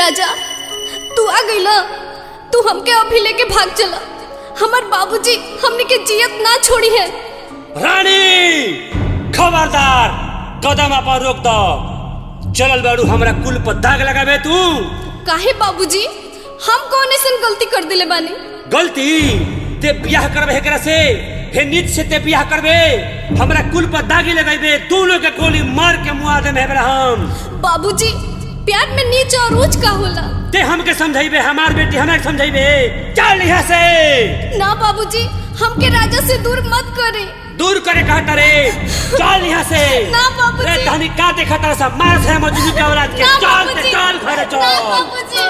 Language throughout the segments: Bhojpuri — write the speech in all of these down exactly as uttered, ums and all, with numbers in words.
राजा तू आ गईला, तू हमके अभी लेके भाग चला। हमार बाबूजी हमने के जियत ना छोड़ी है। रानी खबरदार, कदम पर रोक दो। चलल बाड़ू हमरा कुल पर दाग लगाबे तू। काहे बाबूजी, हम कौन ऐसी गलती कर दिले बानी? गलती ते ब्याह करबे एकरा से, हे नीच से ते ब्याह करबे, हमरा कुल पर दागी लगाबे, दोनों के गोली मार के मुआ दे में हम। बाबूजी प्यार में नीच और ऊंच का होला? ते हमके समझाइबे, हमार बेटी हमरा के समझाइबे। चल यहाँ से। ना बाबूजी, हमके राजा से दूर मत करे। दूर करे कहता रे, चल यहाँ से। ना बाबूजी। रे तहनी का देखता सब मार से मजनू के औलाद के। चल ते चल घरे चल। ना बाबूजी।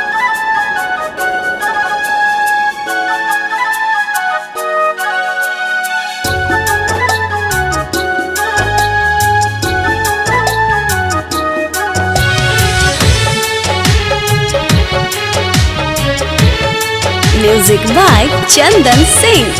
Music by Chandan Singh.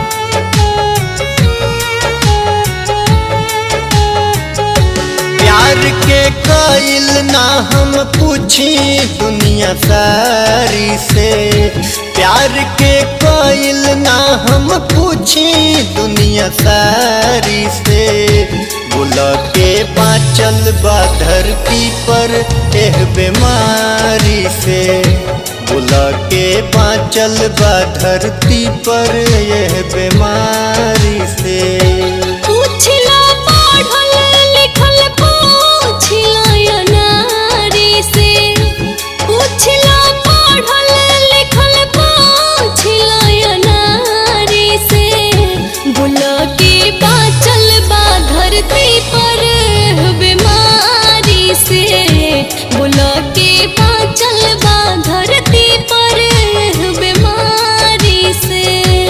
प्यार के कायल ना हम पूछी दुनिया सारी से, प्यार के कायल ना हम पूछी दुनिया सारी से। बुला के बाँचल बा धरती पर एह बीमारी से, बुला के बाँचल बा धरती पर यह बीमारी से। पूछला पढ़ल लिखल पूछला या नारी से, पूछला पढ़ल लिखल पूछला या नारी से। बुला के बाँचल बा धरती पर बीमारी से, बुला के बाँचल बा धरती पर बीमारी से।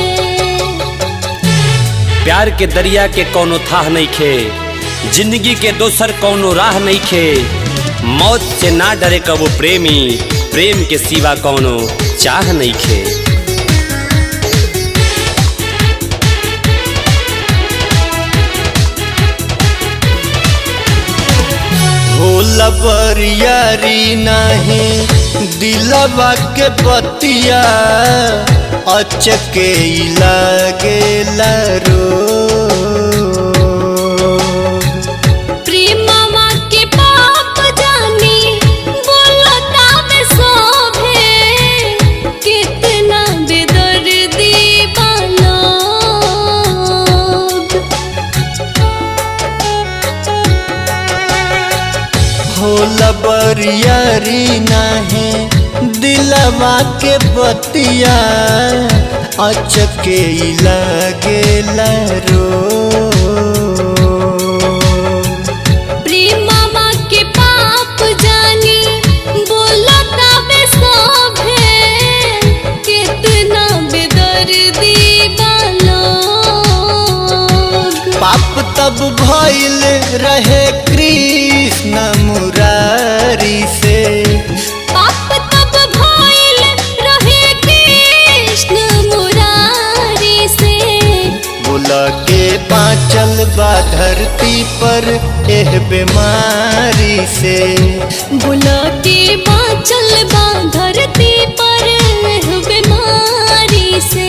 प्यार के दरिया के कोनो थाह नहीं खे, जिंदगी के दोसर कोनो राह नहीं खे। मौत से ना डरे कबो प्रेमी, प्रेम के सिवा कोनो चाह नहीं खे। होला बरियारी नहीं दिलवा के बतिया, अचके लागेला रो। प्रेमवा के पाप जानी बोलता में शोभे, कितना बेदर्दी बालोग। होला बरियारी नहीं दिलवा के बतिया, अचके लागेला रो। प्रेमवा के पाप जानी बोलता में शोभे, कितना बेदर्दी बालोग। पाप तब भइल रहे कृष्ण मुरारी से, पाप तब भइल रहे कृष्ण मुरारी से। बुला के बाँचल बा धरती पर एह बीमारी से, बुला के बाँचल बा धरती पर बीमारी से।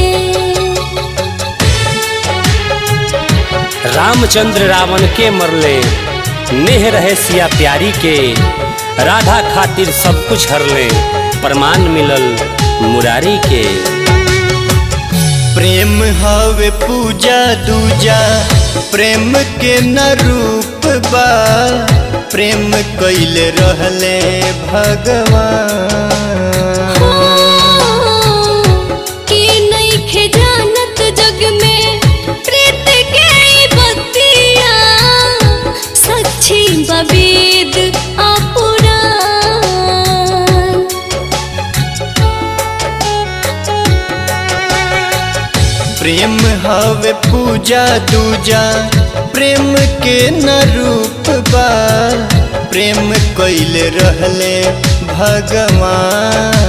रामचंद्र रावण के मरले, नेह रहे सिया प्यारी के। राधा खातिर सब कुछ हरले, प्रमाण मिलल मुरारी के। प्रेम हवे पूजा दूजा, प्रेम के न रूप बा। प्रेम कइले रहले भगवान। के नइखे जानत जग में प्रीत के बतिया, सच्ची बवेद अपुराण। प्रेम हवे पूजा दूजा, प्रेम के न रूप बा। प्रेम कइले रहले भगवान।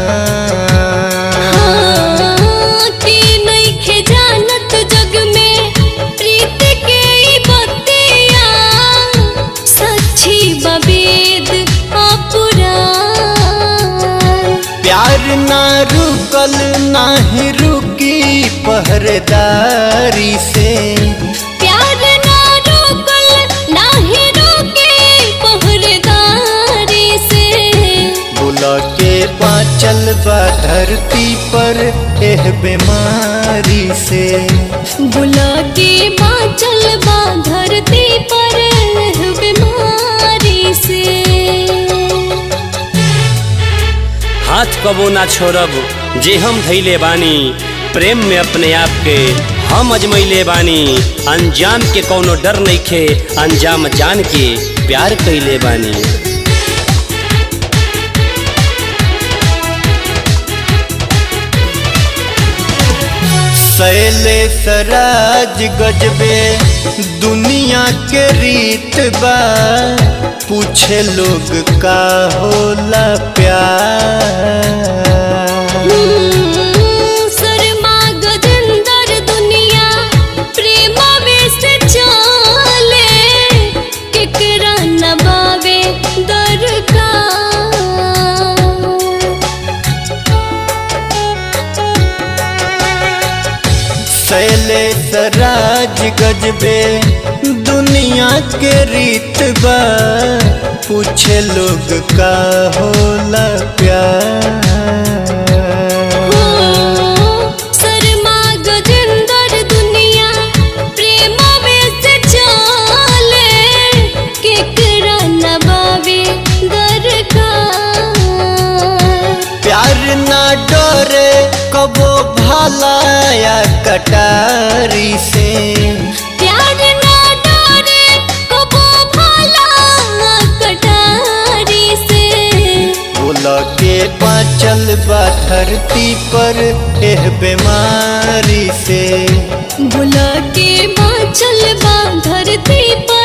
के नइखे जानत जग में प्रीत के बतिया, सच्ची बवेद अपुराण। ना रुकल नाही रुकी पहरेदारी से, प्यार ना रोकल नाही रोके पहरेदारी से, बुला के बाँचल बा धरती पर एह बीमारी से, बुला के बाँचल बा धरती पर एह बीमारी से। हाथ कबो ना छोड़ब जे हम धैले बानी, प्रेम में अपने आप के हम अजमैले बानी, अंजाम के कौनो डर नइखे, अंजाम जान के प्यार कैले बानी। सैले सराज गजबे दुनिया के रीत बा, पूछे लोग का होला प्यार। शर्मा गजेंद्र दुनिया प्रेम में से चले, केकरा नबावे दरकार। सैले सराज गजबे दुनिया के रीत बा, पूछे लोग का होला प्यार। शर्मा गजेंद्र दुनिया प्रेम में से चले, केकरा नबावे दरकार। प्यार ना डरे कबो भाला या कटारी से, प्यार ना डरे कबो भाला कटारी से, बुला के बाँचल बा धरती पर एह बीमारी से, बुला के बाँचल बा धरती पर